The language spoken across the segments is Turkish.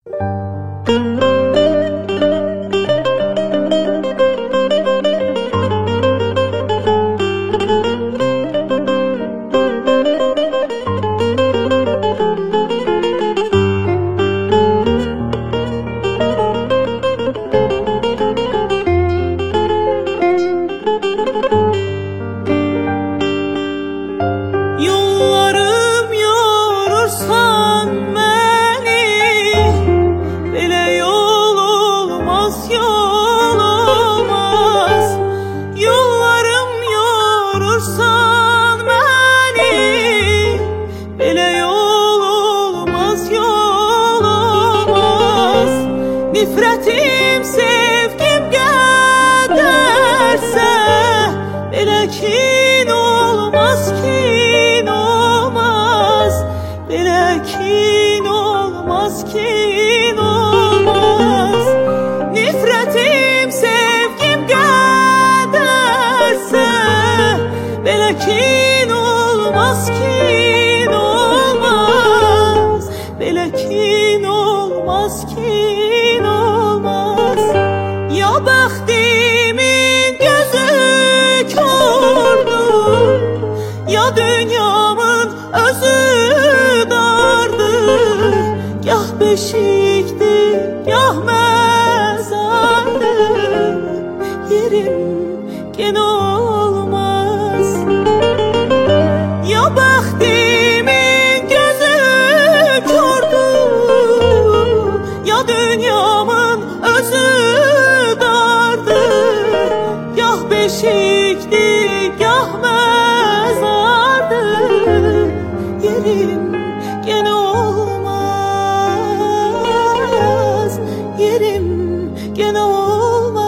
Yollarım yorursan beni, böyle yol olmaz, yol olmaz. Yollarım yorursan beni, böyle yol olmaz, yol olmaz. Nifretim sevgim giderse, böyle kin olmaz, kin olmaz. Böyle kin olmaz, kin olmaz. Nifretim sevgim giderse, böyle kin olmaz, kin olmaz. Böyle kin olmaz, kin olmaz. Ya bəxtimin gözü kördür, ya dünyamın özü dardır. Gah beşikdir, gah mezardır, yerim gene olmaz. Ya bəxtimin gözü kördür, ya dünyamın özü dardır. Gah beşikdir, gah mezardır, yerim gene olmaz, yerim gene olmaz.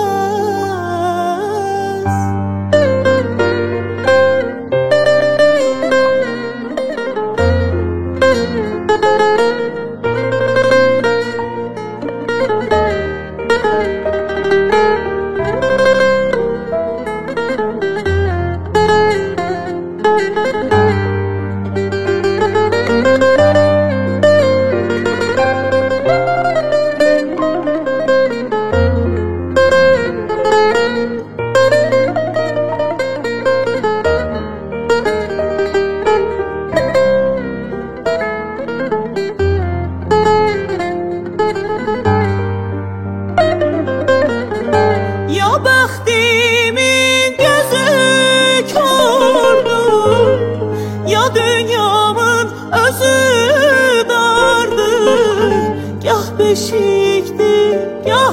Ya bəxtimin gözü kördür, ya dünyamın özü dardır. Gah beşikdir, gah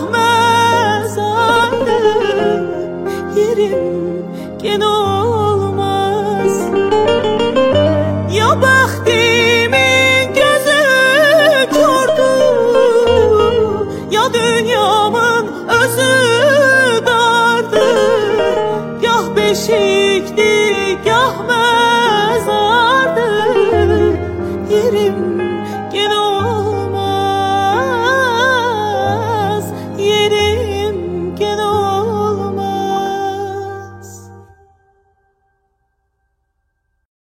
mezardır, yerim gene olmaz. Ya bəxtimin gözü kördür, ya dünyamın özü dardır. Gah beşik